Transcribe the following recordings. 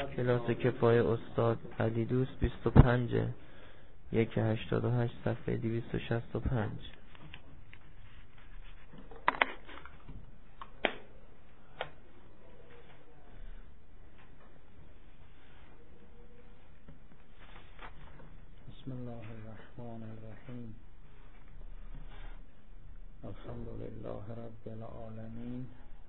کلاس کفایه استاد علی دوست 25 188 صفحه 265. بسم الله الرحمن الرحیم. الحمد لله رب العالمین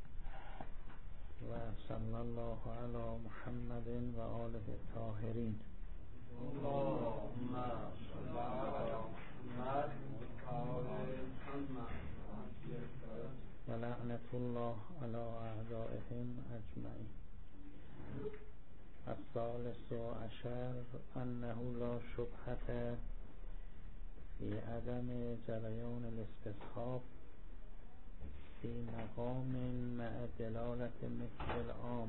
و صلی الله علی محمد و آله الطاهرین. اللهم صل علی محمد و آل محمد و لعنت الله علی اعدائهم اجمعین. الثالث عشر انه لا شبهة في عدم جریان الاستصحاب في مقام مع دلالة مثل العام.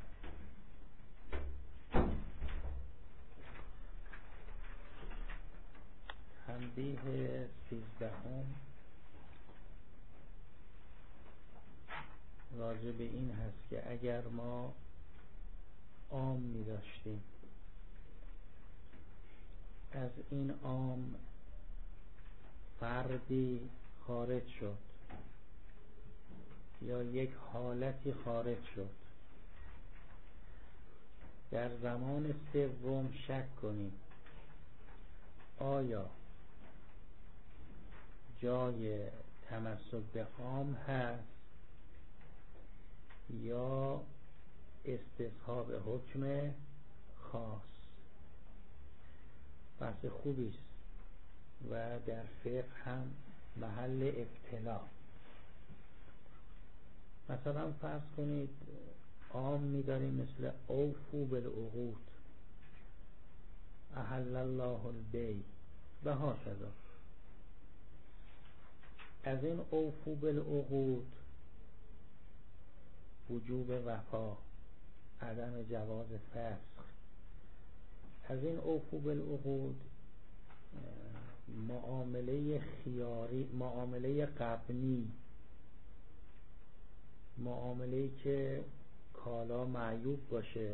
تنبیه 13 راجع به این هست که اگر ما عام می داشتیم، از این عام فردی خارج شد یا یک حالتی خارج شد، در زمان سوم شک کنیم آیا جای تمسک به عام هست یا استصحاب حکم خاص. بحث خوبی است و در فقه هم محل ابتلا. مثلا فرض کنید عام می‌داریم مثل اوفو بالعقود، احل الله البیع و هكذا. از این اوفو بالعقود وجوب وفا، عدم جواز فسخ. از این اوفو بالعقود معامله خیاری، معامله قبنی، معامله‌ای که کالا معیوب باشه،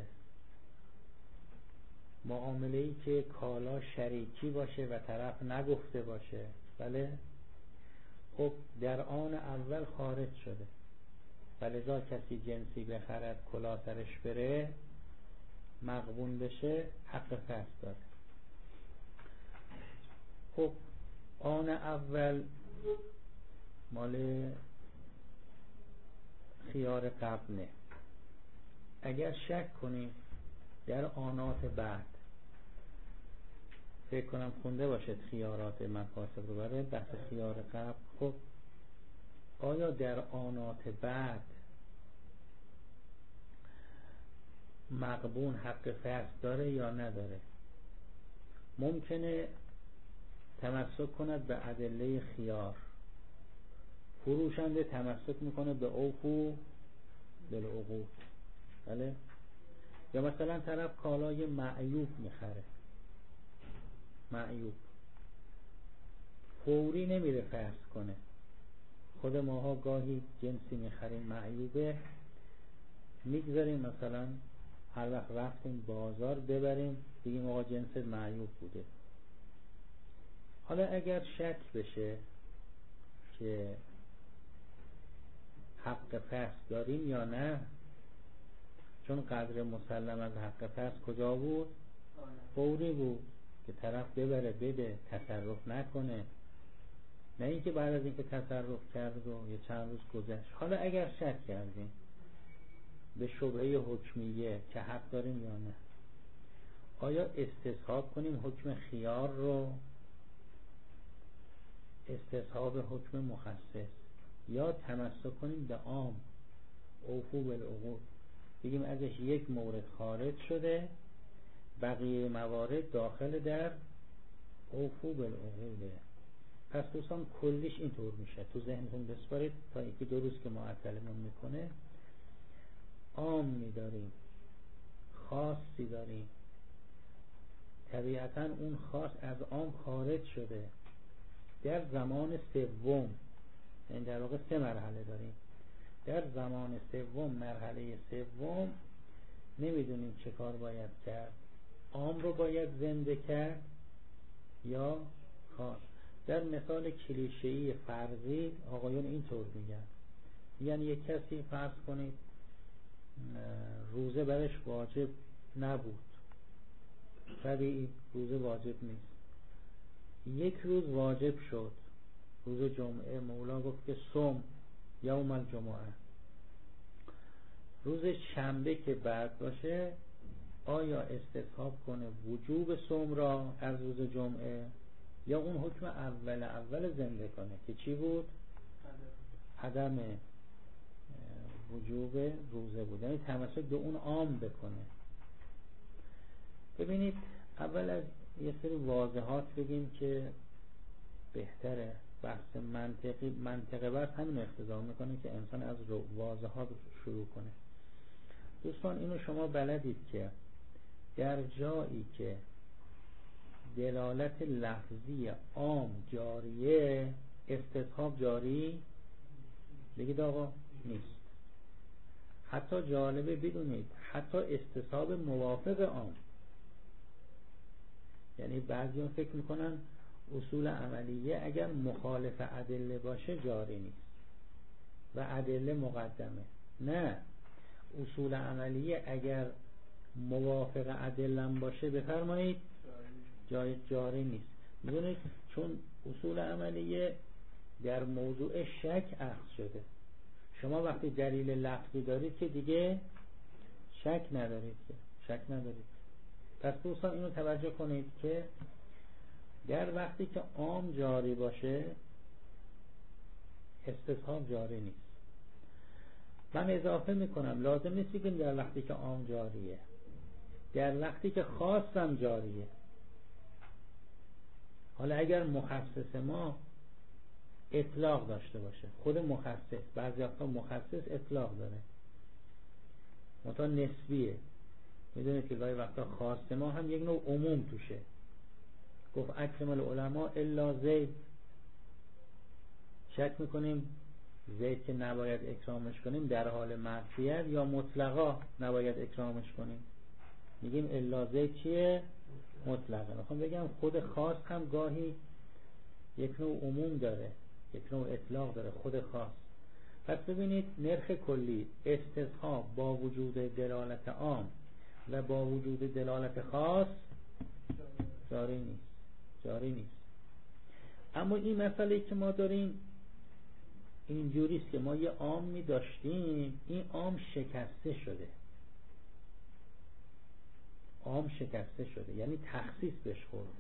معامله‌ای که کالا شریکی باشه و طرف نگفته باشه. بله، خب در آن اول خارج شده، ولذا کسی جنسی بخرد کلا سرش بره مغبون بشه حق فسخ داره. خب آن اول مال خیار قبنه. اگر شک کنیم در آنات بعد، فکر کنم خونده باشد خیارات مکاسب رو برای بحث خیار قبل. خب آیا در آنات بعد مغبون حق فسخ داره یا نداره؟ ممکنه تمسک کند به ادله خیار، فروشنده تمسک میکنه به اوفو بالعقود. بله، یا مثلا طرف کالای معیوب میخره، معیوب فوری نمیره فسخ کنه. خود ماها گاهی جنسی میخریم معیوبه، میگذاریم مثلا هر وقت رفتیم بازار ببریم بگیم آقا جنس معیوب بوده. حالا اگر شک بشه که حق فسخ داریم یا نه، چون قدر مسلم از حق فسخ کجا بود؟ فوری بود که طرف ببره بده، تصرف نکنه، نه اینکه بعد از اینکه تصرف کرد و یه چند روز گذشت. حالا اگر شک کردیم به شبهه حکمیه که حق داریم یا نه، آیا استصحاب کنیم حکم خیار رو، استصحاب حکم مخصص، یا تمسک کنیم به عام اوفو بالعقود، بگیم ازش یک مورد خارج شده بقیه موارد داخل در اوفو بالعقوده. پس دوستان کلیش اینطور میشه، تو ذهنتون بسپارید تا یکی دو روز که معطلمون میکنه. عام میداریم، خاصی داریم. طبیعتا اون خاص از عام خارج شده در زمان سوم، یعنی در واقع 3 مرحله داریم. در زمان سوم، مرحله سوم، نمیدونیم چه کار باید کرد، عام رو باید زنده کرد یا خاص. در مثال کلیشه‌ای فرضی آقایون اینطور میگن، یعنی یک کسی فرض کنید روزه برش واجب نبود، طبیعی روزه واجب نیست، یک روز واجب شد، روز جمعه، مولا گفت که صوم یوم الجمعه، روز شنبه که بعد باشه آیا استصحاب کنه وجوب صوم را از روز جمعه یا اون حکم اول زنده کنه که چی بود؟ عدم وجوب روزه بود، یعنی تمسک به اون عام بکنه. ببینید اول از یه سری واضحات بگیم که بهتره، بحث منطقه بس همین اقتضا میکنه که انسان از واضحات شروع کنه. دوستان اینو شما بلدید که در جایی که دلالت لفظی عام جاریه استصحاب جاری بگید آقا نیست. حتی جالبه بدونید حتی استصحاب موافق عام، یعنی بعضیان فکر میکنن اصول عملیه اگر مخالف ادله باشه جاری نیست و ادله مقدمه. نه، اصول عملیه اگر موافق ادله باشه بفرمایید جاری نیست. میدونید چون اصول عملیه در موضوع شک اخذ شده، شما وقتی دلیل لفظی دارید که دیگه شک ندارید. پس دوستان اینو توجه کنید که در وقتی که عام جاری باشه استصحاب جاری نیست. من اضافه میکنم لازم نیست بگیم در وقتی که عام جاریه، در وقتی که خاصم جاریه. حالا اگر مخصص ما اطلاق داشته باشه، خود مخصص، بعضی وقتا مخصص اطلاق داره منتها نسبیه، میدونید که گاهی وقتا خاص ما هم یک نوع عموم توشه. گفت اکرم العلماء الا زید، شک میکنیم زید که نباید اکرامش کنیم در حال معصیت یا مطلقا نباید اکرامش کنیم، میگیم الا زید چیه؟ مطلقا. میخوام بگم خود خاص هم گاهی یک نوع عموم داره، یک نوع اطلاق داره، خود خاص. پس ببینید نرخ کلی استصحاب با وجود دلالت عام و با وجود دلالت خاص جاری نیست. اما این مسئله که ما داریم اینجوریست که ما یه عامی داشتیم، این عام شکسته شده، یعنی تخصیص بهش خورده.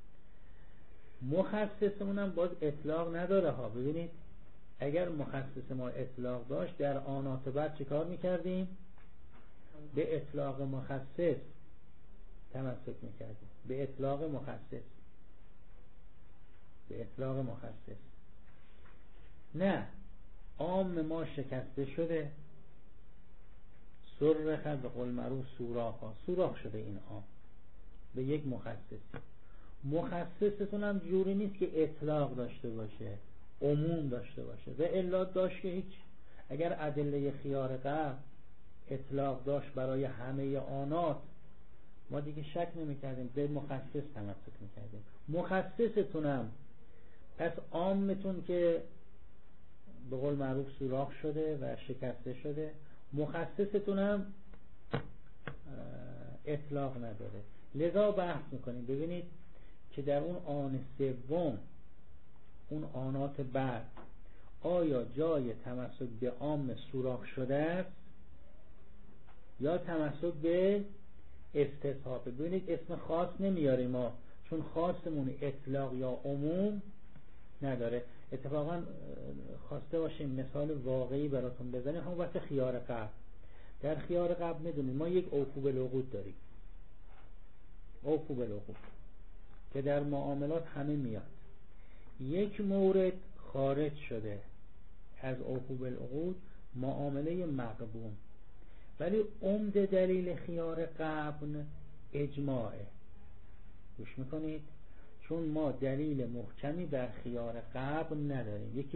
مخصصمون هم باز اطلاق نداره ها. ببینید اگر مخصص ما اطلاق داشت در آنات بعد چه کار میکردیم؟ به اطلاق مخصص تمسک میکردیم، به اطلاق مخصص. نه، عام ما شکسته شده، سرخ به قول معروف سوراخ شده این عام به یک مخصصتون هم جوری نیست که اطلاق داشته باشه، عموم داشته باشه. و الا داشت که هیچ. اگر ادله خیار قبل اطلاق داشت برای همه آنات ما دیگه شک نمی‌کردیم، به مخصص تمسک می‌کردیم. مخصصتون هم پس عامتون که به قول معروف سوراخ شده و شکسته شده، مخصصتون هم اطلاق نداره. لذا بحث میکنیم ببینید که در اون آن سوم، اون آنات بعد، آیا جای تمسک به عام سوراخ شده است یا تمسک به استصحاب. ببینید اسم خاص نمیاریم ما، چون خاصمون اطلاق یا عموم نداره. اتفاقا خواسته باشیم مثال واقعی براتون بزنیم، همون وقت خیار قبل. در خیار قبل میدونید ما یک اوفو بالعقود داریم، اوفو بالعقود که در معاملات همه میاد. یک مورد خارج شده از اوفو بالعقود، معامله مقبون، ولی عمده دلیل خیار قبل اجماعه. گوش میکنید؟ چون ما دلیل محکمی در خیار قبل نداریم. یکی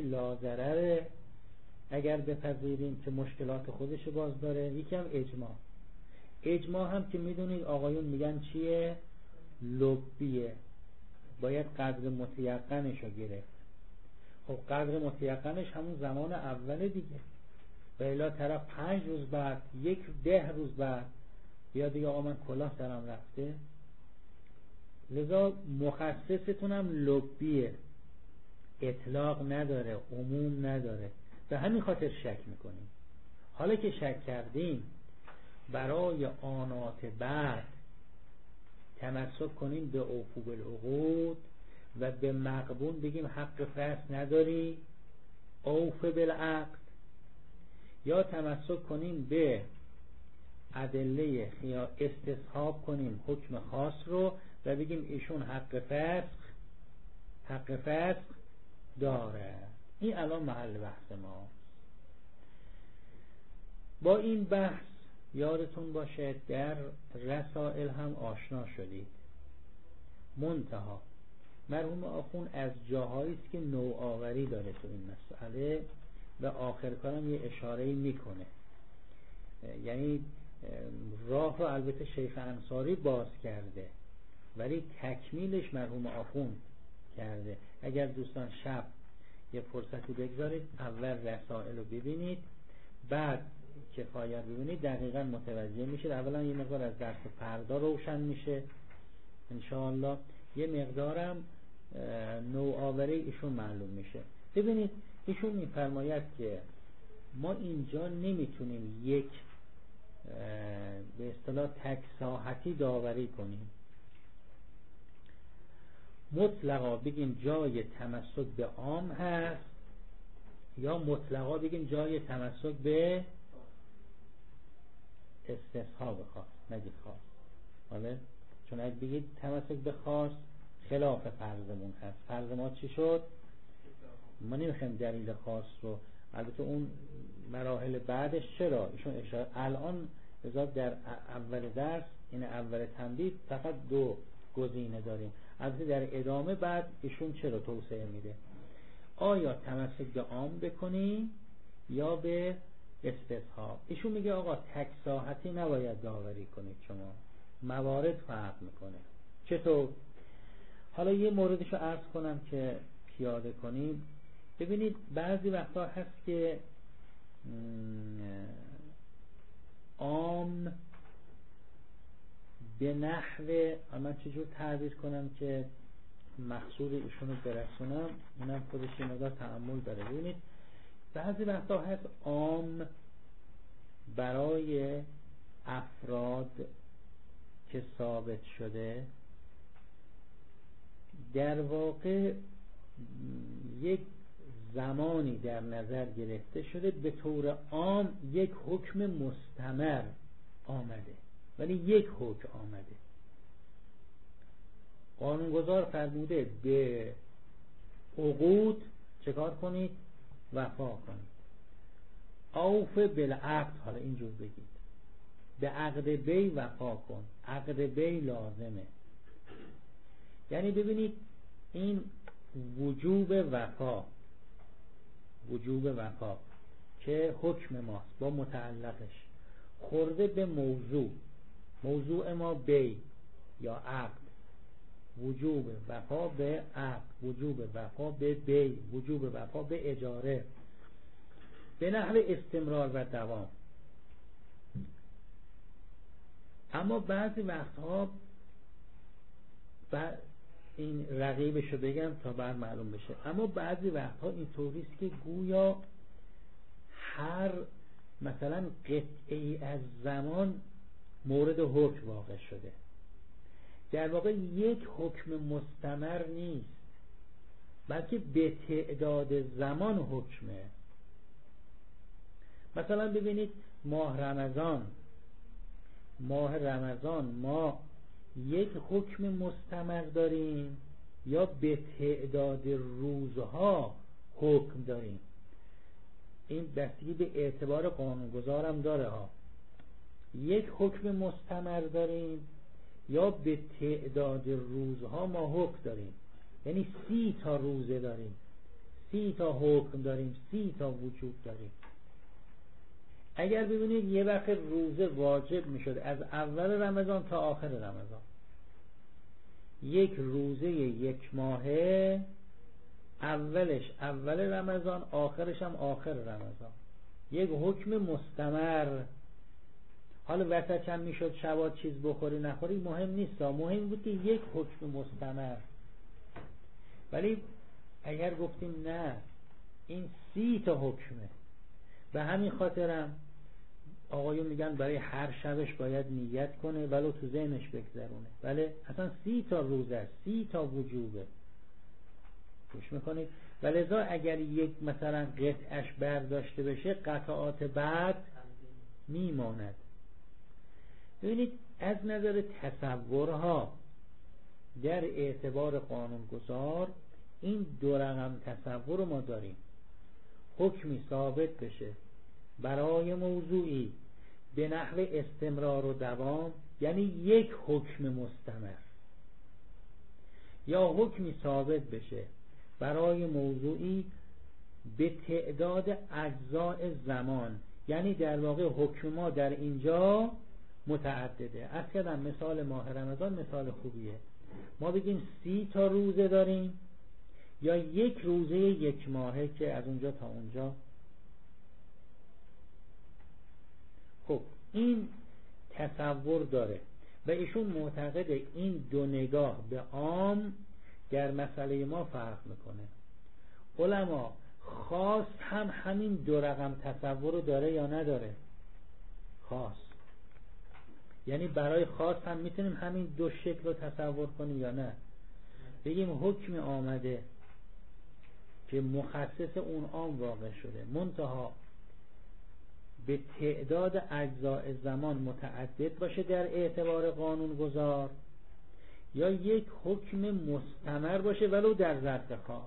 لازرره اگر بپذیریم که مشکلات خودش باز داره، یکی هم اجماع. اجماع هم که میدونید آقایون میگن چیه؟ لبیه، باید قدر متیقنش رو گرفت. خب قدر متیقنش همون زمان اول دیگه، و الا طرف 5 روز بعد 10 روز بعد بیا دیگه آقا من کلاه سرم رفته. لذا مخصصتونم لبیه، اطلاق نداره، عموم نداره، به همین خاطر شک میکنیم. حالا که شک کردیم برای آنات بعد تمسک کنیم به اوفو بالعقود و به مغبون بگیم حق فصل نداری اوف بالعقد، یا تمسک کنیم به ادله یا استصحاب کنیم حکم خاص رو و بگیم ایشون حق فسخ داره. این الان محل بحث ما. با این بحث یادتون باشه در رسائل هم آشنا شدید. منتها مرحوم آخون از جاهایی است که نوآوری داره تو این مسئله و آخر کارم یه اشاره‌ای میکنه. یعنی راه رو البته شیخ انصاری باز کرده ولی تکمیلش مرحوم آخون کرده. اگر دوستان شب یه فرصتی بگذارید اول رسائل رو ببینید، بعد کفایت ببینید، دقیقا متوجه میشید. اولا یه مقدار از درس فردا روشن میشه انشاءالله، یه مقدارم نوآوری ایشون معلوم میشه. ببینید ایشون میفرماید که ما اینجا نمیتونیم یک به اصطلاح تک ساحتی داوری کنیم، مطلقا بگیم جای تمسک به عام هست یا مطلقا بگیم جای تمسک به استصحاب خاص نگید خاص. حالا چون اگه بگید تمسک به خاص خلاف فرضمون هست. فرض ما چی شد؟ ما نمیخوایم دلیل خاص رو، البته اون مراحل بعدش چرا ایشون اشاره الان بذات در اول درس این اول تنبیه فقط 2 گزینه داریم، البته در ادامه بعد ایشون چرا توسعه میده. آیا تمسک به عام بکنی یا به استصحاب؟ ایشون میگه آقا تک ساحتی نباید داوری کنید، شما موارد فرق میکنه. چطور؟ حالا یه موردشو عرض کنم که پیاده کنیم. ببینید بعضی وقتا هست که عام به نحو، من چجور تعبیر کنم که مقصود ایشونو برسونم، اونم خودش یه مقدار تأمل داره. ببینید بعضی وقتا هست عام برای افراد که ثابت شده در واقع یک زمانی در نظر گرفته شده به طور عام یک حکم مستمر آمده، ولی یک حکم آمده. قانونگذار فرموده به عقود چکار کنید؟ وفا کنید. اوف بالعقد، حالا اینجور بگید به عقد بی وفا کن، عقد بی لازمه. یعنی ببینید این وجوب وفا که حکم ماست با متعلقش خورده به موضوع ما بی یا عقد، وجوب وفا به عقد، وجوب وفا به بی، وجوب وفا به اجاره به نحو استمرار و دوام. اما بعضی وقتها این رقیبشو بگم تا بعد معلوم بشه، اما بعضی وقتها این طوریست که گویا هر مثلا قطعی از زمان مورد حکم واقع شده، در واقع یک حکم مستمر نیست بلکه به تعداد زمان حکمه. مثلا ببینید ماه رمضان ما یک حکم مستمر داریم یا به تعداد روزها حکم داریم. این بستگی به اعتبار قانونگذارم داره ها. یک حکم مستمر داریم یا به تعداد روزها ما حکم داریم، یعنی 30 تا روزه داریم، 30 تا حکم داریم، 30 تا وجوب داریم. اگر ببینید یه وقت روزه واجب میشد از اول رمضان تا آخر رمضان، یک روزه یک ماهه، اولش اول رمضان، آخرش هم آخر رمضان، یک حکم مستمر. حالا وسط هم میشد شبات چیز بخوری نخوری مهم نیست، مهم بود که یک حکم مستمر. ولی اگر گفتیم نه این 30 تا حکمه، به همین خاطرم آقایون میگن برای هر شبش باید نیت کنه ولو تو ذهنش بگذرونه، ولی اصلا 30 تا روزه است، 30 تا وجوبه. گوش میکنید؟ ولذا اگر یک مثلا قطعش برداشته بشه قطعات بعد میماند. ببینید از نظر تصورها در اعتبار قانونگذار این دو رقم تصور رو ما داریم. حکمی ثابت بشه برای موضوعی به نحو استمرار و دوام، یعنی یک حکم مستمر، یا حکمی ثابت بشه برای موضوعی به تعداد اجزاء زمان، یعنی در واقع حکم ما در اینجا متعدده. اصلا مثال ماه رمضان مثال خوبیه. ما بگیم 30 تا روزه داریم یا یک روزه یک ماهه که از اونجا تا اونجا. خب این تصور داره و ایشون معتقد این دو نگاه به عام در مسئله ما فرق میکنه. علما خاص هم همین دو رقم تصور رو داره یا نداره؟ خاص، یعنی برای خاص هم میتونیم همین دو شکل رو تصور کنیم یا نه؟ بگیم حکم آمده که مخصص اون عام واقع شده، منتها به تعداد اجزاء زمان متعدد باشه در اعتبار قانون گذار، یا یک حکم مستمر باشه ولو در ظرف خاص.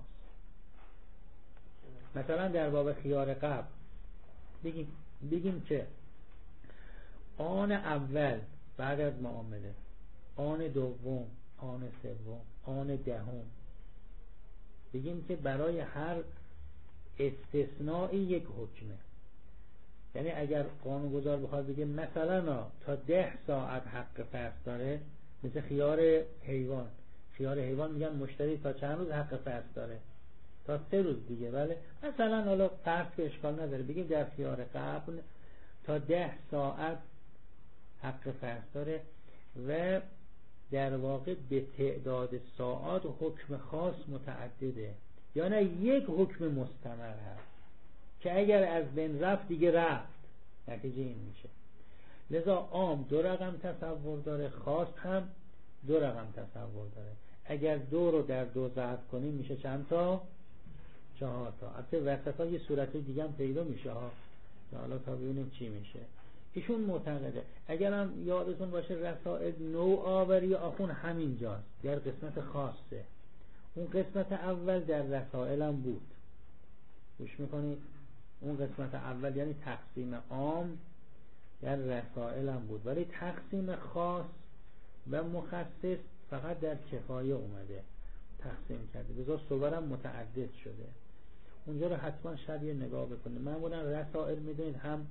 مثلا در باب خیار قبل بگیم که آن اول بعد از معامله، آن دوم، آن سوم، آن دهم، بگیم که برای هر استثنائی یک حکمه. یعنی اگر قانونگذار بخواد بگه مثلا تا 10 ساعت حق فرض داره، مثل خیار حیوان، خیار حیوان میگن مشتری تا چند روز حق فرض داره؟ تا 3 روز دیگه. ولی مثلا حالا فرض که اشکال نداره، بگیم در خیار قبل تا 10 ساعت حق فرض داره و در واقع به تعداد ساعات حکم خاص متعدده، یا نه یک حکم مستمر هست که اگر از بین رفت دیگه رفت، نتیجه این میشه. لذا عام دو رقم تصور داره، خاص هم دو رقم تصور داره. اگر 2 رو در 2 ضرب کنیم میشه چند تا؟ 4 تا. البته وسط ها یه صورت دیگه هم پیدا میشه ها، حالا تا ببینیم چی میشه. ایشون معتقده اگر هم یادتون باشه رسائل نوآوری آخون همینجاست، در قسمت خاصه. اون قسمت اول در رسائل هم بود، گوش میکنید؟ اون قسمت اول یعنی تقسیم عام در رسائل هم بود، ولی تقسیم خاص و مخصص فقط در کفایه اومده تقسیم کرده، بذار صورم متعدد شده. اونجا رو حتما شبیه نگاه بکنید. معمولا رسائل میدونید هم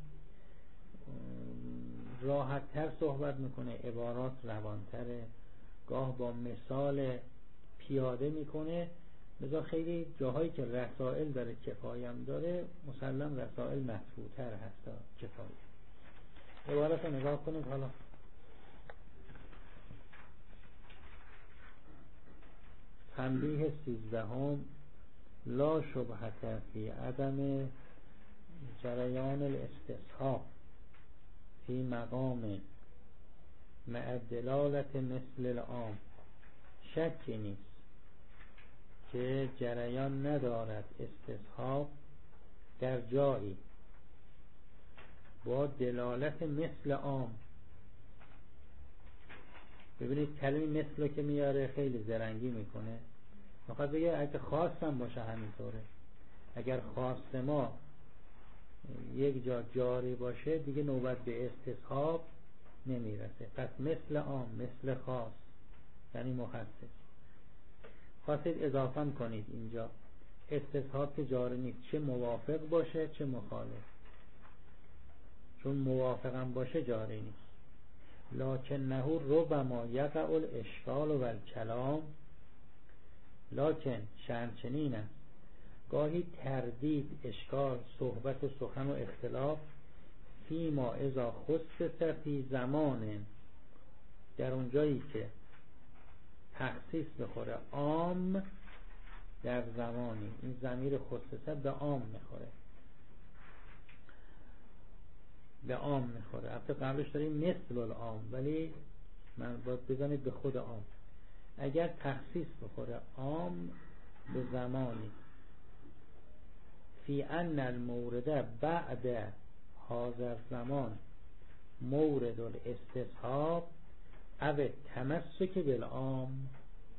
راحت تر صحبت میکنه، عبارات روانتره، گاه با مثال پیاده میکنه. لذا خیلی جاهایی که رسائل داره کفایه هم داره، مسلم رسائل مطبوع‌تر هست کفایه. عبارت رو نگاه کنید. حالا تنبیه 13 لا شبهة فی عدم جریان الاستصحاب فی مقام مع دلالت مثل العام. شکی نیست که جریان ندارد استصحاب در جایی با دلالت مثل عام. ببینید کلمه مثل که میاره خیلی زرنگی میکنه، میخواد بگه اگه خواستم باشه همینطوره. اگر خواست ما یک جا جاری باشه دیگه نوبت به استصحاب نمیرسه. پس مثل عام، مثل خاص یعنی مخصص. خواستید اضافه کنید اینجا استصحاب که جاری نیست، چه موافق باشه چه مخالف. چون موافقم باشه جاری نیست. لکنه ربما یقع الاشکال و الکلام، لکن شأن چنین است گاهی تردید، اشکال، صحبت و سخن و اختلاف فیما اذا خصص فی زمان، در اون جایی که تخصیص بخوره عام در زمانی، این ضمیر خصصه به عام میخوره، به عام میخوره. البته قبلش داریم مثل العام، ولی من باید بزنید به خود عام. اگر تخصیص بخوره عام به زمانی فی ان المورد بعد هذا زمان مورد الاستصحاب او تمسک بالعام،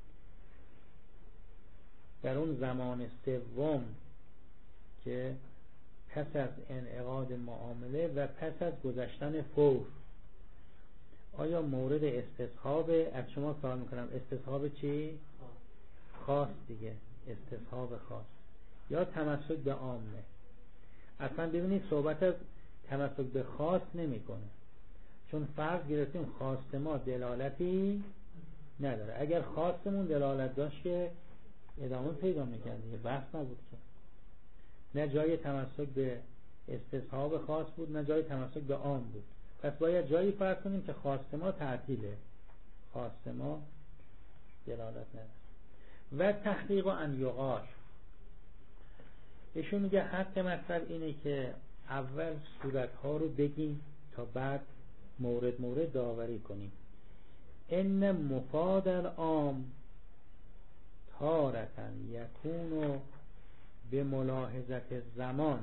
در اون زمان سوم که پس از انعقاد معامله و پس از گذشتن فور، آیا مورد استصحاب از شما سوال میکنم استصحاب چی؟ خاص دیگه، استصحاب خاص یا تمسک به عامه. اصلا ببینید صحبت از تمسک به خاص نمیکنه، چون فرض گرفتیم خواست ما دلالتی نداره. اگر خواستمون دلالت داشت که ادامه پیدا میکرد دیگه، بحث نبود که. نه جای تمسک به استصحاب خاص بود، نه جای تمسک به عام بود. پس باید جایی فرض کنیم که خواست ما تعطیله، خواست ما دلالت نداره. و تحقیق ان یقال، ایشون میگه حق مطلب اینه که اول صورتها رو بگیم تا بعد مورد داوری کنیم. ان مفاد العام تارة یکون به ملاحظت زمان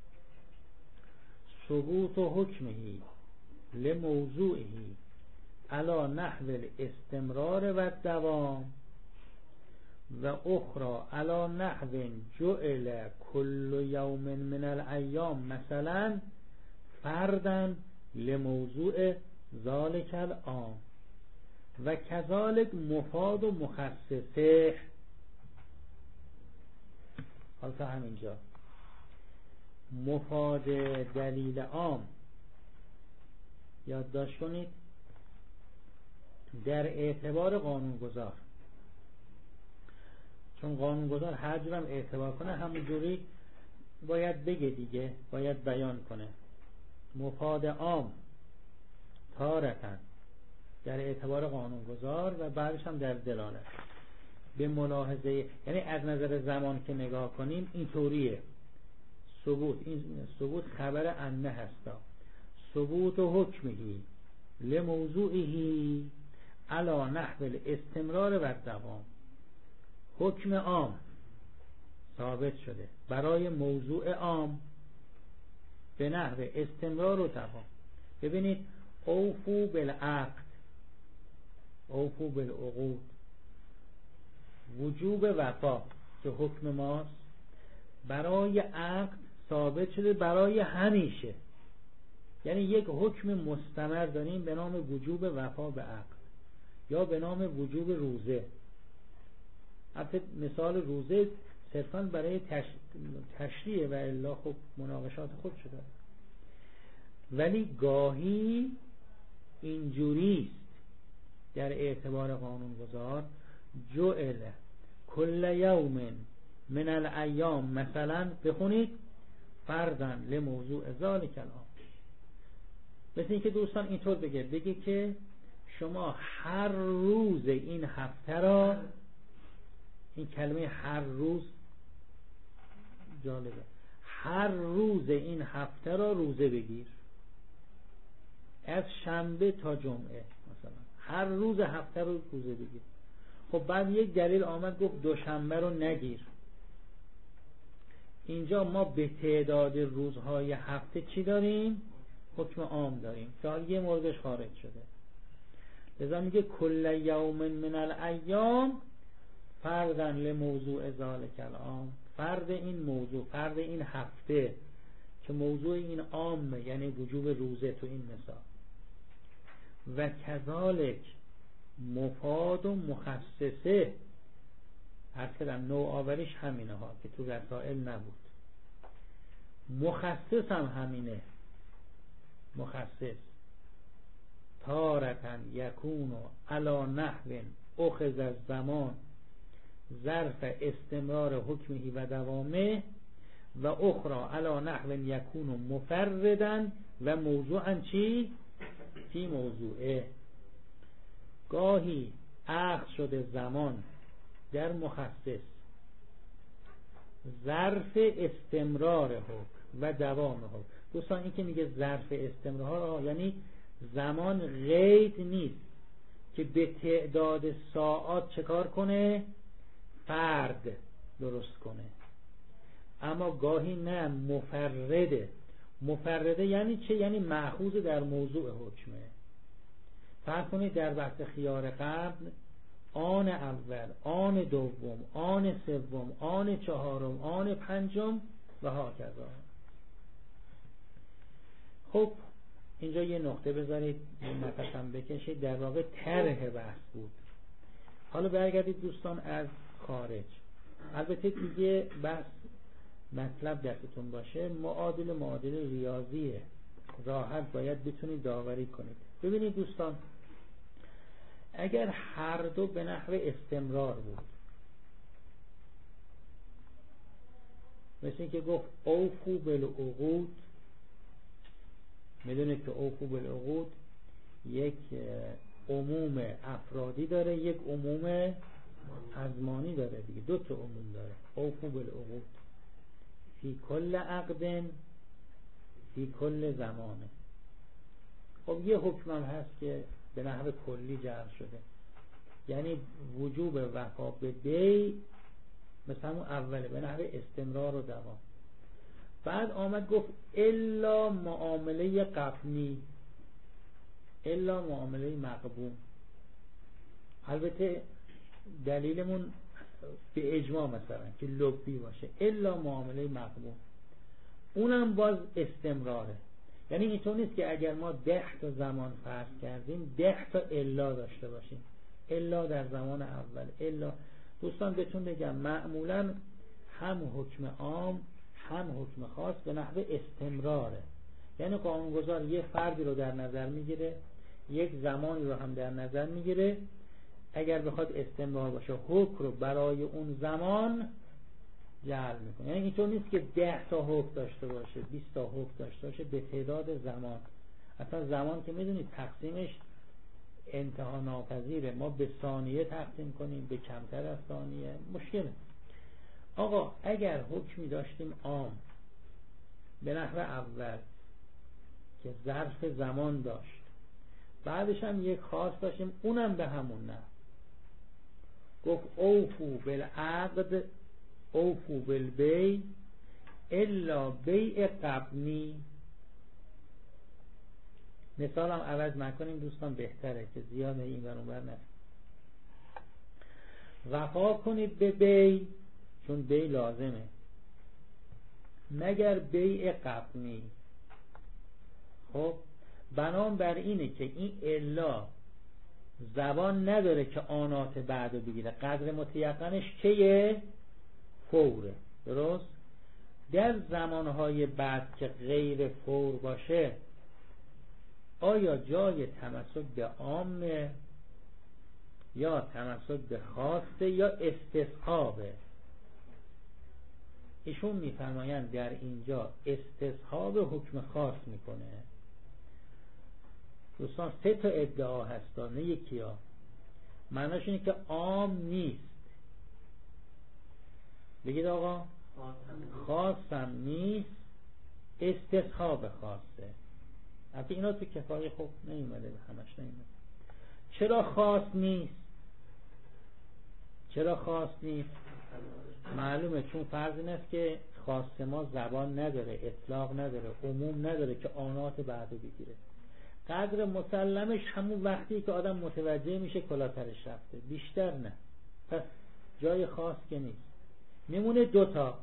ثبوت حکمه لموضوعه علی نحو الاستمرار و الدوام و اخرى علی نحو جعل کل یوم من الایام مثلا فردا لموضوع ذالک العام و کذالک مفاد و مخصصه. حالا تا همینجا مفاد دلیل عام یادداشت کنید در اعتبار قانونگذار، چون قانونگذار هر جورم اعتبار کنه همونجوری باید بگه دیگه، باید بیان کنه. مفاد عام تارتن در اعتبار قانونگذار و بعدش هم در دلالت به ملاحظه، یعنی از نظر زمان که نگاه کنیم اینطوریه. ثبوت، این ثبوت خبر انه هستا، ثبوت و حکمهی لموضوعهی علا نحو الاستمرار و الدوام، حکم عام ثابت شده برای موضوع عام به نحو استمرار و دوام. ببینید اوفو بالعقد، اوفو بالعقود، وجوب وفا که حکم ماست برای عقد ثابت شده برای همیشه، یعنی یک حکم مستمر داریم به نام وجوب وفا به عقد یا به نام وجوب روزه. البته مثال روزه صرفا برای تشریع و الا خب مناقشات خود شده، ولی گاهی اینجوریست در اعتبار قانونگذار جعل کل یوم من الایام مثلا بخونید فردن لموضوع ذالک العام. مثل این که دوستان اینطور بگه که شما هر روز این هفته را، این کلمه هر روز جالبه، هر روز این هفته را روزه بگیر، از شنبه تا جمعه مثلا هر روز هفته رو روزه بگیر. خب بعد یک دلیل آمد گفت دوشنبه رو نگیر. اینجا ما به تعداد روزهای هفته چی داریم؟ حکم عام داریم که حالا یه موردش خارج شده. لذا میگه کل یوم من الایام فردن لموضوع ذالک العام، فرد این موضوع، فرد این هفته که موضوع این عامه، یعنی وجوب روزه تو این مثال. و کذالک مفاد و مخصصه، هر کدام نوآوریش همینه ها که تو رسائل نبود. مخصص هم همینه، مخصص تارتن یکون علی نحو اخذ الزمان ظرف استمرار حکمه و دوامه و اخرى علی نحو یکون مفردن و موضوعا چی؟ فی موضوعه. گاهی اخذ شده زمان در مخصص ظرف استمرار حکم و دوام حکم. دوستان این که میگه ظرف استمرار یعنی زمان قید نیست که به تعداد ساعات چکار کنه؟ فرد درست کنه. اما گاهی نه مفرده. مفرده یعنی چه؟ یعنی مأخوذ در موضوع حکمه. فرض کنید در وقت خیار قبل آن اول، آن دوم، آن سوم، آن چهارم، آن پنجم و هاکذا. خب اینجا یه نقطه بذارید، نفسم بکشید. در واقع طرح بحث بود. حالا برگردید دوستان از خارج. البته دیگه بحث مطلب دستتون باشه، معادل ریاضیه، راحت باید بتونید داوری کنید. ببینید دوستان، اگر هر دو به نحو استمرار بود، مثل این که گفت اوفو بالعقود، میدونید که اوفو بالعقود یک عموم افرادی داره، یک عموم ازمانی داره دیگه، دو تا عموم داره. اوفو بالعقود فی کل عقد فی کل زمانه. خب یه حکم هم هست که به نحو کلی جعل شده، یعنی وجوب وفا به بی، مثلا اون اوله به نحو استمرار و دوام. بعد آمد گفت الا معامله قبنی، الا معامله مقبون. البته دلیلمون به اجماع مثلا که لبی باشه، الا معامله مقبون، اونم باز استمراره. یعنی اینطور نیست که اگر ما 10 تا زمان فرض کردیم 10 تا الا داشته باشیم، الا در زمان اول، الا. دوستان بهتون بگم معمولا هم حکم عام هم حکم خاص به نحو استمراره. یعنی قانونگذار یه فردی رو در نظر میگیره، یک زمانی رو هم در نظر میگیره، اگر بخواد استمرار باشه حکم رو برای اون زمان جعل میکنه. یعنی اینطور نیست که 10 تا حکم داشته باشه، 20 تا حکم داشته باشه به تعداد زمان. اصلا زمان که میدونید تقسیمش انتها ناپذیره، ما به ثانیه تقسیم کنیم، به کمتر از ثانیه مشکله. آقا اگر حکمی داشتیم عام به نحو اول که ظرف زمان داشت، بعدش هم یک خاص داشتیم اونم به همون نه، گفت اوفو بالعقد اوفو بالبی الا بیع قبنی. مثال هم عوض نکنیم دوستان، بهتره که زیاد این ور اون ور نست. وفا کنید به بی، چون بی لازمه، مگر بیع قبنی. خب بنام بر اینه که این الا زبان نداره که آنات بعدو بگیره، قدر متیقنش کیه؟ فوره. درست؟ در زمانهای بعد که غیر فور باشه آیا جای تمسک به عامه یا تمسک به خاصه یا استصحابه؟ ایشون میفرمایند در اینجا استصحاب حکم خاص میکنه. دوستان 3 تا ادعا هست، نه یکی ها. معناش اینه که عام نیست، بگید آقا خاصم نیست، استصحاب خاصه. البته اینا تو کفایه خوب نیومده، به همش نیومده. چرا خاص نیست؟ چرا خاص نیست؟ معلومه، چون فرض این است که خاص ما زبان نداره، اطلاق نداره، عموم نداره که آنات بعدو بگیره. قدر مسلمش همون وقتی که آدم متوجه میشه کلا سرش رفته، بیشتر نه. پس جای خاص که نیست. میمونه 2 تا،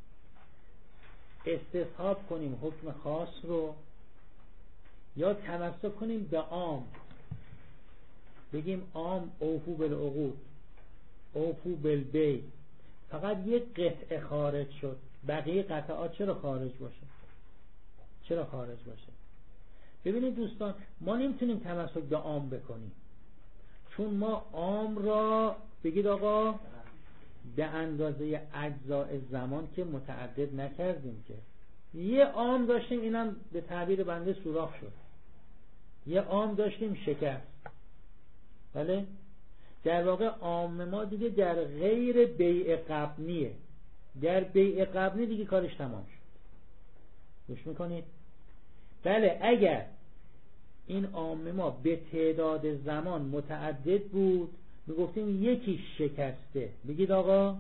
استصحاب کنیم حکم خاص رو یا تمسک کنیم به عام، بگیم عام اوفو بالعقود اوفو بالبی، فقط یک قطعه خارج شد، بقیه قطعات چرا خارج باشه؟ چرا خارج باشه؟ ببینید دوستان، ما نمیتونیم تمسک به عام بکنیم، چون ما عام را بگید آقا به اندازه اجزاء زمان که متعدد نکردیم، که یه عام داشتیم اینم به تعبیر بنده سوراخ شد، یه عام داشتیم شکست. بله، در واقع عام ما دیگه در غیر بیع قبنیه، در بیع قبنی دیگه کارش تمام شد. گوش میکنید؟ بله، اگر این عام ما به تعداد زمان متعدد بود میگفتیم یکی شکسته، بگید آقا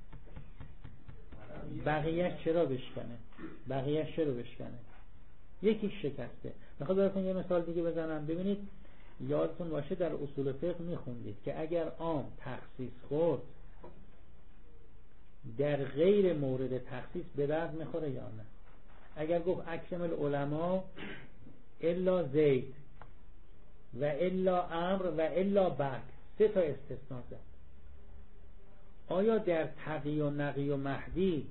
بقیه‌اش چرا بشکنه، بقیه‌اش چرا بشکنه، یکی شکسته. میخوام براتون یه مثال دیگه بزنم. ببینید، یادتون باشه در اصول فقه میخوندید که اگر عام تخصیص خورد در غیر مورد تخصیص به درد میخوره یا نه. اگر گفت اکرم العلماء الا زید و الا امر و الا بکر، 3 تا استثناء زد، آیا در تقی و نقی و مهدی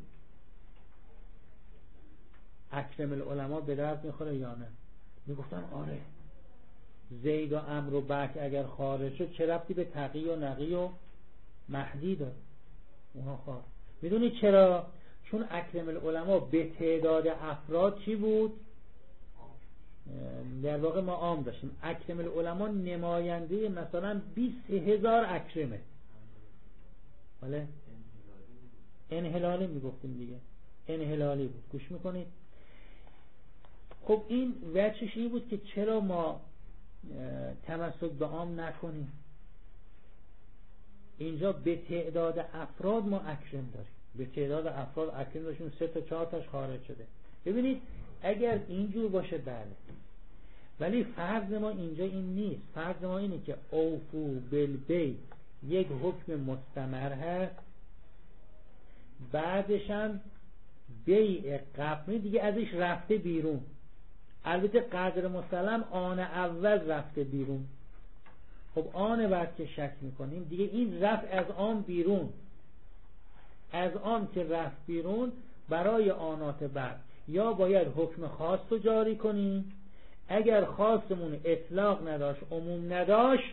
اکرم العلماء به درد میخوره یا نه؟ میگفتن آره، زید و امر و بکر اگر خارج شد چه ربطی به تقی و نقی و مهدی داره؟ اونها خواهد. میدونی چرا؟ چون اکرم العلماء به تعداد افراد چی بود؟ در واقع ما عام داشتیم، اکرم العلماء نماینده مثلا 20,000 اکرمه، بله انحلالی میگفتیم دیگه، انحلالی بود. گوش میکنید؟ خب این وجهش این بود که چرا ما تمسک به عام نکنیم. اینجا به تعداد افراد ما اکرم داریم، به تعداد افراد اکرم داشتیم، 3 تا 4 تاش خارج شده. ببینید اگر اینجور باشه بله، ولی فرض ما اینجا این نیست. فرض ما اینه که اوفو بالبیع یک حکم مستمر هست، بعدش هم بیع قبلی دیگه ازش رفته بیرون. البته قدر مسلم آن اول رفته بیرون. خب آن بعد که شک میکنیم دیگه این رفت از آن بیرون، از آن که رفت بیرون برای آنات بعد یا باید حکم خاص رو جاری کنیم، اگر خاصمون اطلاق نداشت عموم نداشت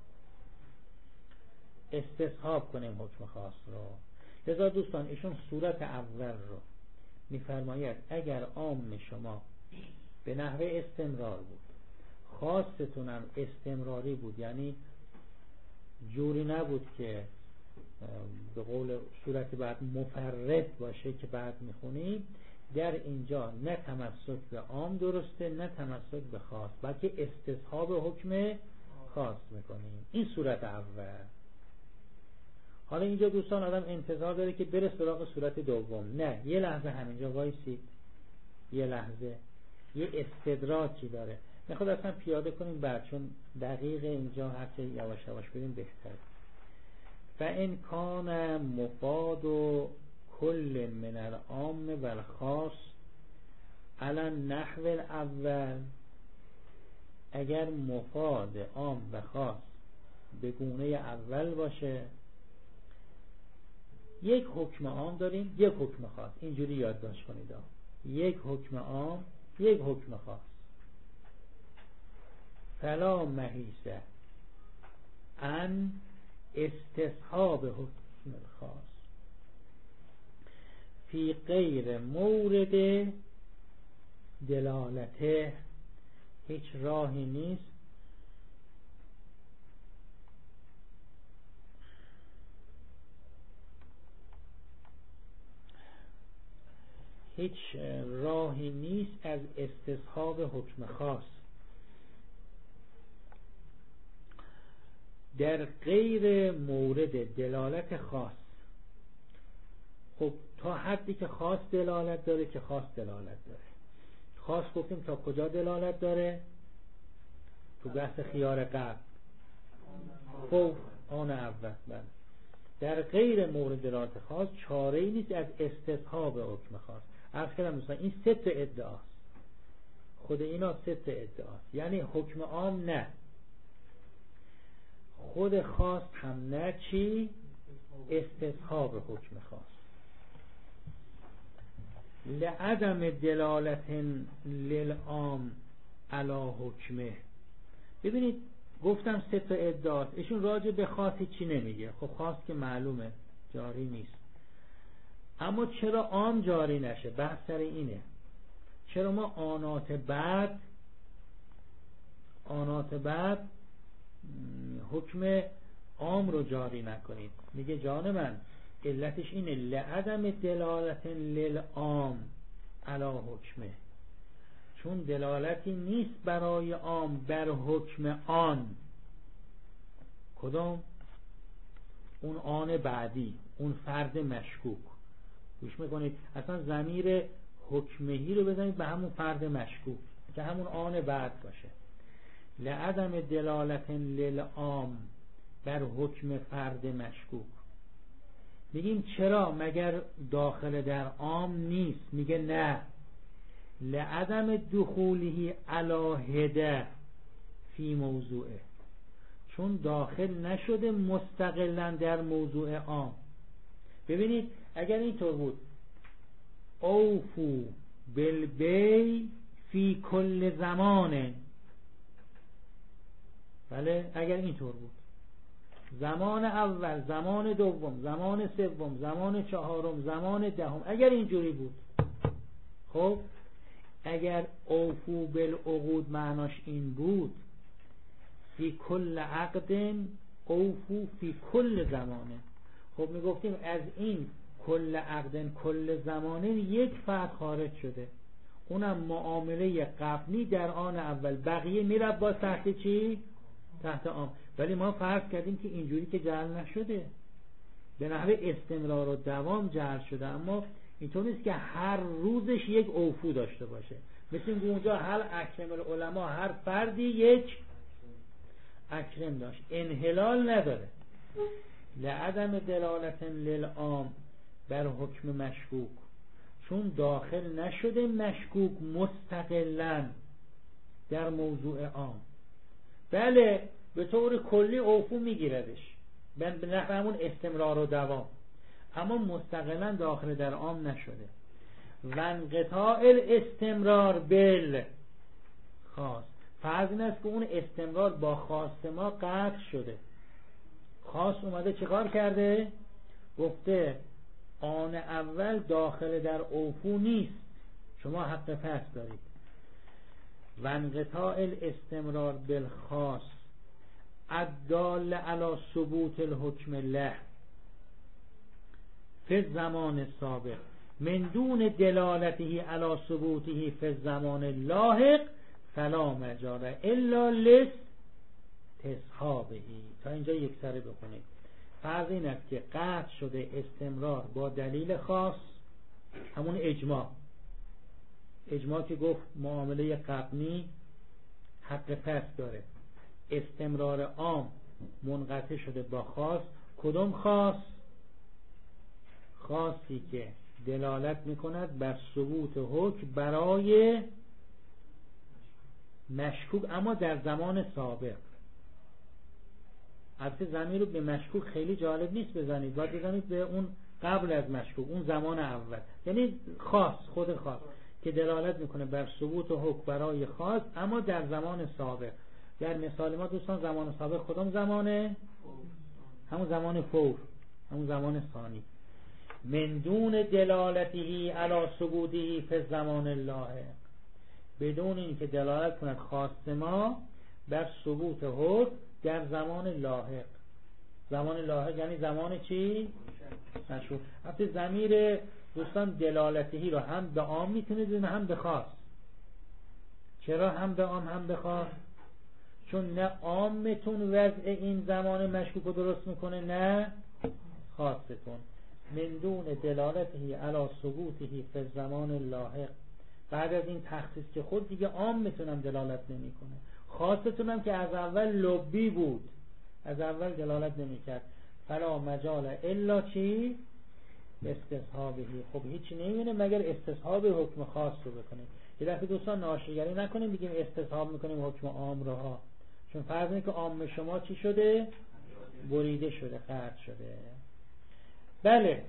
استصحاب کنیم حکم خاص رو. لذا دوستان ایشون صورت اول رو میفرماید اگر عام شما به نحوه استمرار بود، خاصتونم استمراری بود، یعنی جوری نبود که به قول صورت بعد مفرد باشه که بعد میخونیم، در اینجا نه تمسک به عام درسته نه تمسک به خاص، بلکه استصحاب حکم خاص میکنیم. این صورت اول. حالا اینجا دوستان آدم انتظار داره که بره سراغ صورت دوم. نه، یه لحظه همینجا وایسید، یه لحظه، یه استدراکی داره میخواد اصلا پیاده کنیم بعد، چون دقیق اینجا هرچه یواش یواش بریم بهتر. فإن کان مفاد کل من العام و الخاص علی النحو الاول، اگر مفاد عام و خاص به گونه اول باشه، یک حکم عام داریم یک حکم خاص، اینجوری یادداشت کنید، یک حکم عام یک حکم خاص. فلا محیص ان استصحاب حکم خاص فی غیر مورد دلالته، هیچ راهی نیست از استصحاب حکم خاص در غیر مورد دلالت خاص. خب تا حدی که خاص دلالت داره که خاص دلالت داره. خاص گفتیم تا کجا دلالت داره؟ تو بحث خیار قبل، خب آن اول. بله، در غیر مورد دلالت خاص چاره‌ای نیست از استصحاب حکم خاص. عرض کردم مثلا این 3 تا ادعاست، خود اینا 3 تا ادعاست، یعنی حکم عام نه، خود خاص هم نه، چی؟ استصحاب حکم خاص. لعدم دلالت للعام علی حکمه. ببینید گفتم 3 تا ادعاست، ایشون راجع به خاصی چی نمیگه. خب خاص که معلومه جاری نیست، اما چرا عام جاری نشه؟ بحث سر اینه چرا ما آنات بعد حکم عام رو جاری نکنید. میگه جان من علتش اینه لعدم دلالت للعام علی حکمه، چون دلالتی نیست برای عام بر حکم آن. کدام؟ اون آن بعدی، اون فرد مشکوک. گوش میکنید اصلا ضمیر حکمهی رو بزنید به همون فرد مشکوک که همون آن بعد باشه. لعدم دلالت للعام بر حکم فرد مشکوک. میگیم چرا؟ مگر داخل در عام نیست؟ میگه نه، لعدم دخوله علی هده فی موضوعه، چون داخل نشده مستقلا در موضوع عام. ببینید اگر اینطور بود اوفو بالبی فی کل زمانه، بله اگر اینطور بود زمان اول، زمان دوم، زمان سوم، زمان چهارم، زمان دهم، اگر اینجوری بود، خب اگر اوفو بالعقود معناش این بود فی کل عقد اوفو فی کل زمانه، خب میگفتیم از این کل عقد کل زمانه یک فرد خارج شده، اونم معامله قبلی در آن اول، بقیه میره با تحت چی؟ تحت عام. ولی ما فرض کردیم که اینجوری که جعل نشده، به نحوه استمرار و دوام جعل شده، اما اینطور نیست که هر روزش یک اوفو داشته باشه. مثل اینکه اونجا هر اکرم العلماء هر فردی یک اکرم داشت، انحلال نداره. لعدم دلالت للعام بر حکم مشکوک، چون داخل نشده مشکوک مستقلاً در موضوع عام. بله به طور کلی اوفو میگیردش به نحو همون استمرار و دوام، اما مستقلاً داخل در عام نشده. و انقطاع الاستمرار بال خاص، فرض این است که اون استمرار با خاص ما قطع شده. خاص اومده چیکار کرده؟ گفته آن اول داخل در اوفو نیست، شما حق پس دارید. و انقطاع الاستمرار بالخاص الدال علی ثبوت الحکم له فی الزمان السابق من دون دلالته علی ثبوته فی الزمان اللاحق فلا مجال الا لاستصحابه. تا اینجا یک سره بخونید. فرض این است که قطع شده استمرار با دلیل خاص، همون اجماع که گفت معامله قبلی حق پس داره. استمرار عام منقطع شده با خاص. کدوم خاص؟ خاصی که دلالت میکند بر ثبوت حکم برای مشکوک اما در زمان سابق. البته ضمیر رو به مشکوک خیلی جالب نیست بزنید، باید بزنید به اون قبل از مشکوک، اون زمان اول، یعنی خاص، خود خاص که دلالت میکنه بر ثبوت حکم برای خاص اما در زمان سابق. در مثال ما دوستان زمان سابق کدوم زمانه؟ همون زمان فور، همون زمان ثانی. من دون دلالته علی ثبوته فی الزمان اللاحق، بدون اینکه دلالت کند خاص ما بر ثبوت حکم در زمان لاحق. زمان لاحق یعنی زمان چی؟ مشهور. البته ضمیر دوستان دلالتهی رو هم به عام میتونید هم به خاص. چرا هم به عام هم به خاص؟ چون نه عامتون وضع این زمان مشکوک رو درست میکنه نه خاصتون. من دون دلالتهی علی ثبوته فی الزمان اللاحق، بعد از این تخصیص که خود دیگه عام میتونم دلالت نمیکنه، خاصتونم که از اول لبی بود، از اول دلالت نمیکرد. فلا مجال الا چی؟ استصحابه. خب هیچی نمیونه مگر استصحاب حکم خاص رو بکنیم. یه دفعه دوستان ناشیگری نکنیم بگیم استصحاب میکنیم حکم عام رو ها، چون فرض اینه که عام شما چی شده؟ بریده شده، قطع شده. بله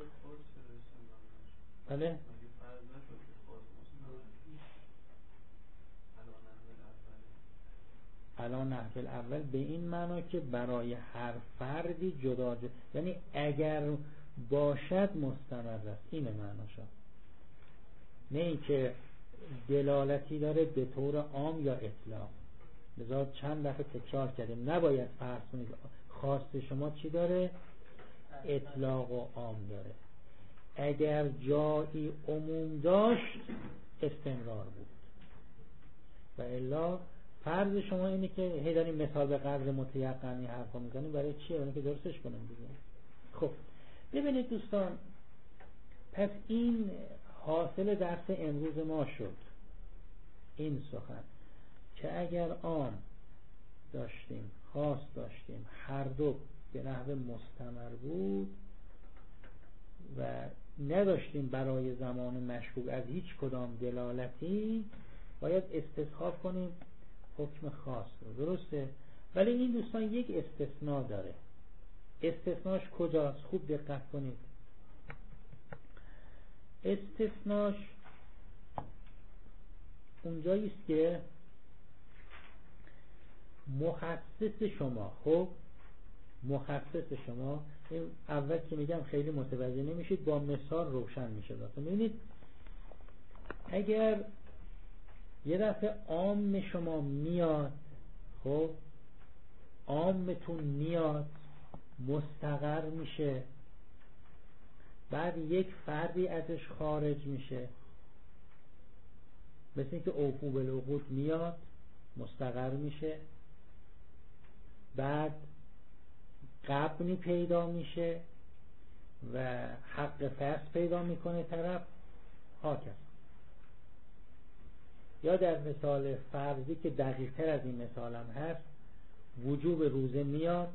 بله الان نحو الاول به این معنا که برای هر فردی جدا یعنی اگر باشد مستمر است، این معناشه، نه اینکه دلالتی داره به طور عام یا اطلاق. لذا چند دفعه تکرار کردیم نباید فرض کنید خواست شما چی داره؟ اطلاق و عام داره. اگر جایی عموم داشت استمرار بود و الا فرض شما اینه که هی داریم مثال به قدر متیقنی حرفا میزنیم. برای چیه؟ برای که درستش کنیم دیگه. خب ببینید دوستان، پس این حاصل درس امروز ما شد، این سخن که اگر عام داشتیم خاص داشتیم هر دو به نحو مستمر بود و نداشتیم برای زمان مشکوک از هیچ کدام دلالتی، باید استصحاب کنیم حکم خاص رو. درسته؟ ولی این دوستان یک استثناء داره. استثناش کجاست؟ خوب دقت کنید. استثناش اونجاییست که مخصص شما، خب مخصص شما، این اول که میگم خیلی متوجه نمیشید، با مثال روشن میشه. ببینید اگر یه دفعه عام شما میاد، خب عامتون میاد مستقر میشه، بعد یک فردی ازش خارج میشه، مثل اینکه اوفو بالعقود میاد مستقر میشه، بعد قبنی پیدا میشه و حق فصل پیدا میکنه طرف هاکس. یا در مثال فرضی که دقیق تر از این مثال هم هست، وجوب روزه میاد،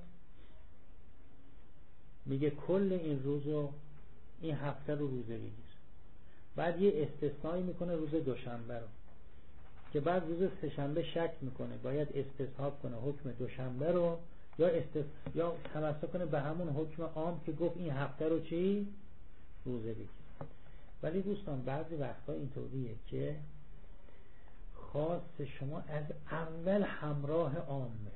میگه کل این روزو، این هفته رو روزه بگیر. بعد یه استثنایی میکنه روز دوشنبه رو، که بعد روز سه‌شنبه شک میکنه، باید استصحاب کنه حکم دوشنبه رو یا تمسک کنه به همون حکم عام که گفت این هفته رو چی؟ روزه بگیر. ولی دوستان بعضی وقتا اینطوریه که خاص شما از اول همراه عامه،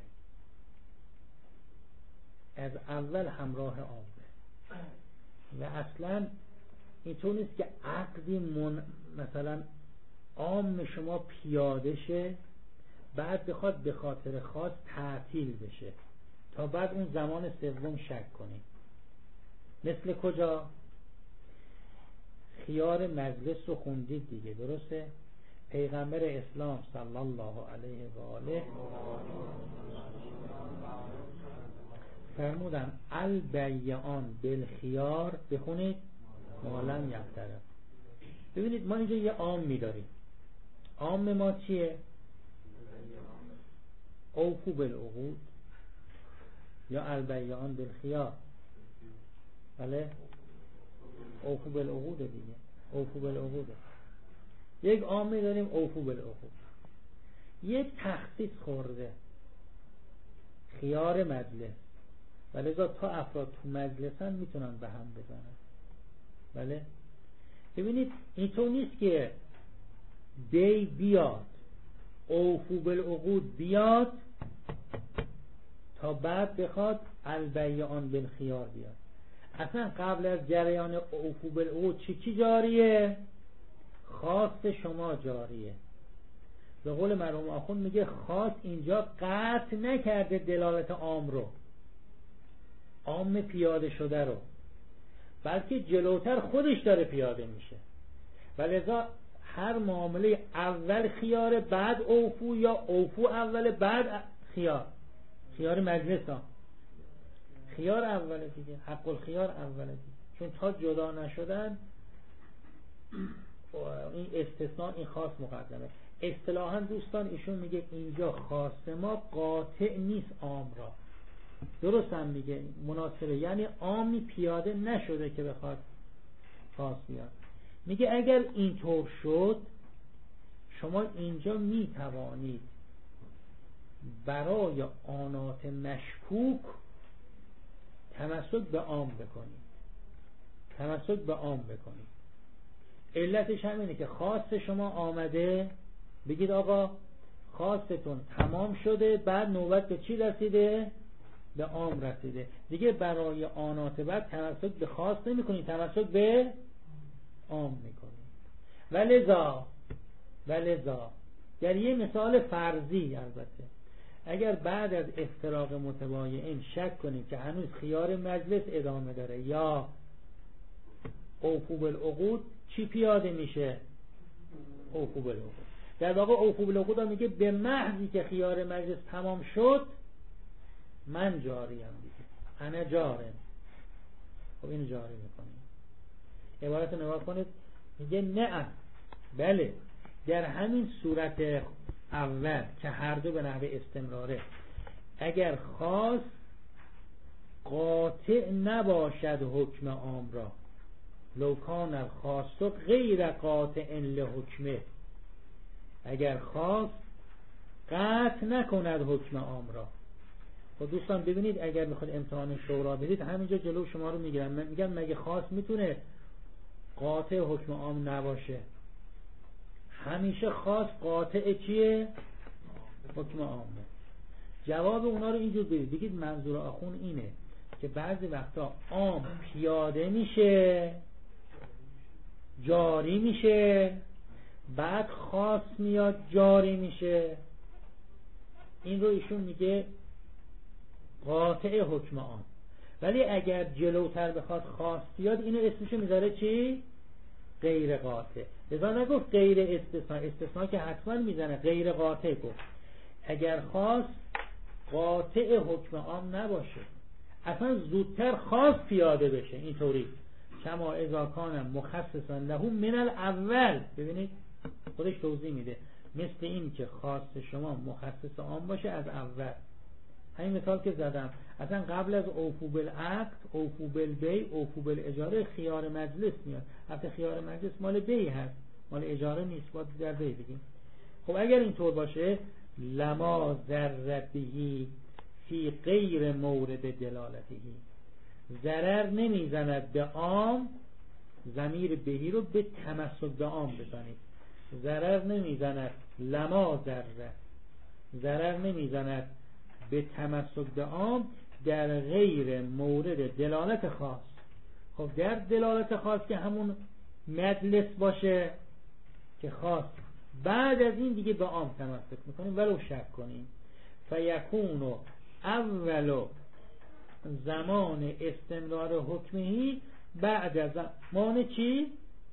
از اول همراه عامه و اصلا اینطور نیست که عقدی مثلا عام شما پیاده شه بعد بخواد به خاطر خاص تعطیل بشه تا بعد اون زمان سوم شک کنیم. مثل کجا؟ خیار مجلس رو خوندید دیگه، درسته؟ پیغمبر اسلام صلی الله علیه و آله فرمودن البیعان بالخیار، بخونید مالن یفترق. ببینید ما اینجا یه عام می‌داریم. عام ما چیه؟ اوفو بالعقود یا البیعان بالخیار. بله؟ اوفو بالعقود دیگه، اوفو بالعقود. یک عام می‌داریم اوفو بالعقود. یک تخصیص خورده خیار مجلس، ولی تا افراد تو مجلسن میتونن به هم بزنن. بله؟ ببینید اینطور نیست که دی بیاد اوفو بالعقود بیاد تا بعد بخواد البیعان بالخیار بیاد. اصلا قبل از جریان اوفو بالعقود چی جاریه؟ خواست شما جاریه. به قول مرحوم آخوند میگه خواست اینجا قطع نکرده دلالت عام رو، عام پیاده شده رو، بلکه جلوتر خودش داره پیاده میشه. ولذا هر معامله اول خیار بعد اوفو، یا اوفو اول بعد خیار مجلس ها، خیار اوله دیگه، حق الخیار اوله دیگه، چون تا جدا نشدن این استثناء این خاص مقدمه. اصطلاحاً دوستان ایشون میگه اینجا خاص ما قاطع نیست عام را، درست هم میگه مناسبه، یعنی عامی پیاده نشده که بخواد خاص بیاد. میگه اگر اینطور شد شما اینجا میتوانید برای آنات مشکوک تمسک به عام بکنید. علتش همینه که خاص شما آمده، بگید آقا خاصتون تمام شده، بعد نوبت به چی رسیده؟ به عام رسیده. دیگه برای آنات بعد تمسک به خاص نمی کنید، تمسک به عام می کنید. ولذا در یه مثال فرضی البته اگر بعد از افتراق متباینین شک کنید که هنوز خیار مجلس ادامه داره یا اوفو بالعقود، چی پیاده میشه؟ اوفو بالعقود. در واقع اوفو بالعقود هم میگه به محضی که خیار مجلس تمام شد من جاریم دیگه، انا جارم. خب اینو جاری میکنیم. عبارت رو نگاه کنید، میگه نه بله در همین صورت اول که هر دو به نحو استمراره، اگر خاص قاطع نباشد حکم عام را، لو کان الخاص غیر قاطع لحکمه، اگر خاص قطع نکند حکم عام را. خب دوستان ببینید اگر میخواد امتحان شورا بدید همینجا جلو شما رو میگیرم، من میگم مگه خاص میتونه قاطع حکم عام نباشه؟ همیشه خاص قاطع چیه؟ حکم عامه. جواب اونا رو اینجور بدید، بگید منظور آخون اینه که بعضی وقتا عام پیاده میشه، جاری میشه، بعد خاص میاد جاری میشه. این رو ایشون میگه قاطع حکم عام. ولی اگر جلوتر بخواد خاص بیاد اینو اسمشو میذاره چی؟ غیر قاطع. لذا نگفت غیر استثناء، استثناء که حتما میزنه، غیر قاطع گفت. اگر خاص قاطع حکم عام نباشه، اصلا زودتر خاص پیاده بشه، اینطوری کما اذا کان مخصصا له من الاول. ببینید خودش توضیح میده، مثل این که خاص شما مخصص عام باشه از اول. همین مثال که زدم، اصلا قبل از اوفو بالعقد، اوفو بالبیع، اوفو بالاجاره خیار مجلس میاد. البته خیار مجلس مال بیع هست، مال اجاره نیست، باید در بیع بگیم. خب اگر اینطور باشه لما ضربهی فی غیر مورد دلالتهی، ضرر نمیزند به عام، ضمیر بهی رو به تمسک به عام بزنید. ضرر نمیزند، لما ضرر نمیزند به تمسک به عام در غیر مورد دلالت خاص. خب در دلالت خاص که همون مجلس باشه که خاص، بعد از این دیگه به عام تمسک میکنیم ولو شک کنیم. فیکون اول زمان استمرار حکمهی بعد از زمان چی؟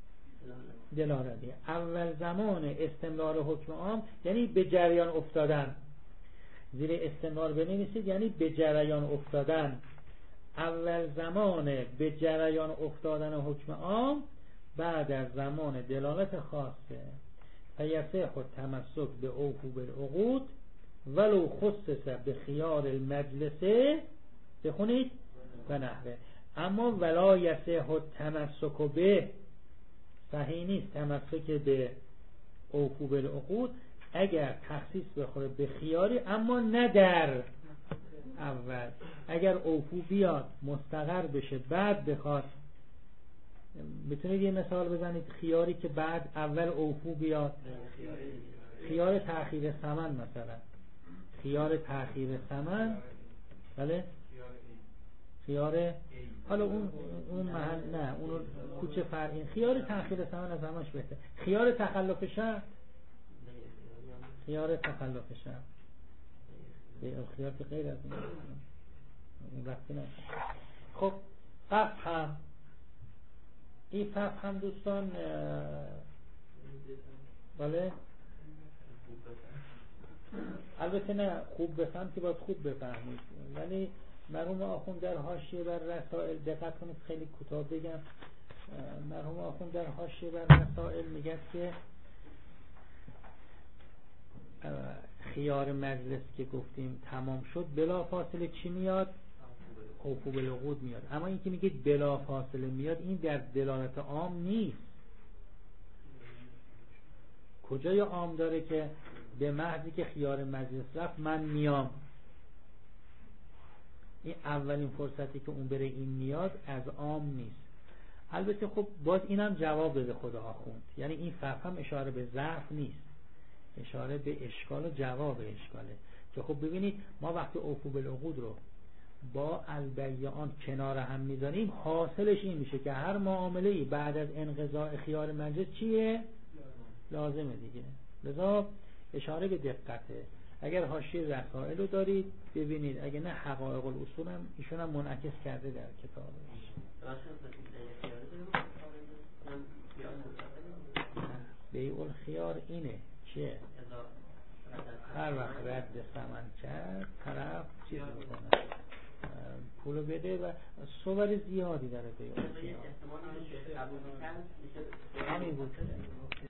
دلالتی. اول زمان استمرار حکم عام یعنی به جریان افتادن، زیر استمرار بنویسید، یعنی به جریان افتادن. اول زمان به جریان افتادن حکم عام بعد از زمان دلالت خاصه. فیصح التمسک به اوفو بالعقود ولو خصص به خیار المجلسه، بخونید و نحوه. اما ولا یصح التمسک به، صحیح نیست تمسک به اوفو بالعقود اگر تخصیص بخوره به خیاری، اما نه در اول. اگر اوفو بیاد مستقر بشه بعد بخواد، بتونید یه مثال بزنید خیاری که بعد اول اوفو بیاد؟ خیار تأخیر ثمن مثلا، خیار تأخیر ثمن، بله خیار، حالا اون محل نه، اون کوچه فرعی. خیار تأخیر ثمن از همش بهتر. خیار تخلف شرط، خیار تخلف شرط، خیار که غیر از این وقتی نه. خب فهم، این فهم دوستان بله البته نه خوب بفهم که باید خوب بفهمید، ولی مرحوم آخوند در حاشیه بر رسائل، دقت کنید خیلی کوتاه بگم، مرحوم آخوند در حاشیه بر رسائل میگه که خیار مجلس که گفتیم تمام شد بلا فاصله چی میاد؟ اوفو بالعقود میاد. اما این که میگه بلا فاصله میاد، این در دلالت عام نیست. کجای عام داره که به محضی که خیار مجلس رفت من میام؟ این اولین فرصتی که اون بره این میاد از عام نیست. البته خب باز اینم جواب بده خدا آخوند، یعنی این فهم اشاره به ضعف نیست. اشاره به اشکال و جواب اشکاله که خب ببینید ما وقتی اوفو بالعقود رو با البیعان کنار هم میذاریم حاصلش این میشه که هر معامله‌ای بعد از انقضاء خیار مجلس چیه؟ لازمه دیگه. لذا اشاره به دقته. اگر حاشیه رسائل رو دارید ببینید، اگه نه حقایق الاصول هم ایشون هم منعکس کرده در کتابش. بیع الخیار اینه که هر وقت رد ثمن کرد طرف چیز میکنه، پولو بده و صور زیادی داره بیع الخیار. همین بود.